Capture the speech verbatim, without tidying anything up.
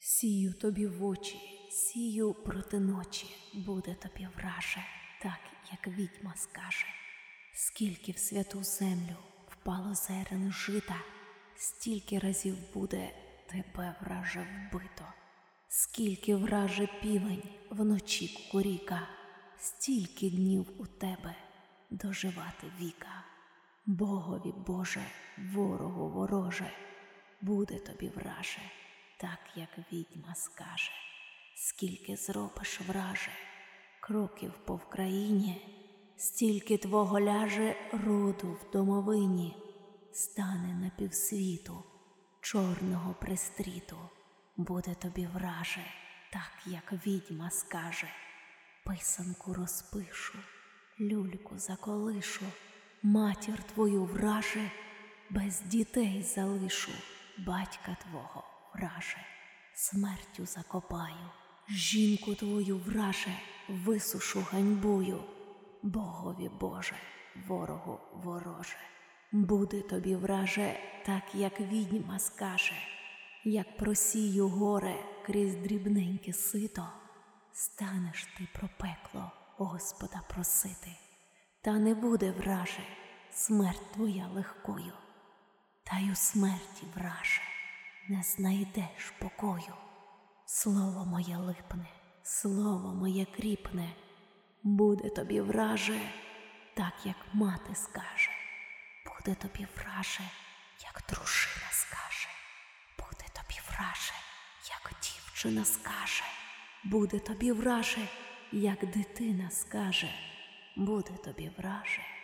Сію тобі в очі, сію проти ночі, буде тобі враже, так, як відьма скаже. Скільки в святу землю впало зерен жита, стільки разів буде тебе, враже, вбито. Скільки, враже, півень вночі кукуріка, стільки днів у тебе доживати віка. Богові Боже, ворогу вороже, буде тобі, враже, так, як відьма скаже. Скільки зробиш, враже, кроків по Вкраїні, стільки твого ляже роду в домовині, стане на півсвіту чорного пристріту. Буде тобі, враже, так, як відьма скаже. Писанку розпишу, люльку заколишу, матір твою, враже, без дітей залишу, батька твого, враже, смертю закопаю, жінку твою, враже, висушу ганьбою. Богові Боже, ворогу вороже, буде тобі, враже, так, як відьма скаже. Як просію горе крізь дрібненьке сито, станеш ти про пекло Господа просити. Та не буде, враже, смерть твоя легкою, та й у смерті, враже, не знайдеш покою. Слово моє липне, слово моє кріпне, буде тобі, враже, так, як мати скаже. Буде тобі, враже, як дружина скаже. Буде тобі, враже, як дівчина скаже. Буде тобі, враже, як дитина скаже. Буде тобі, враже,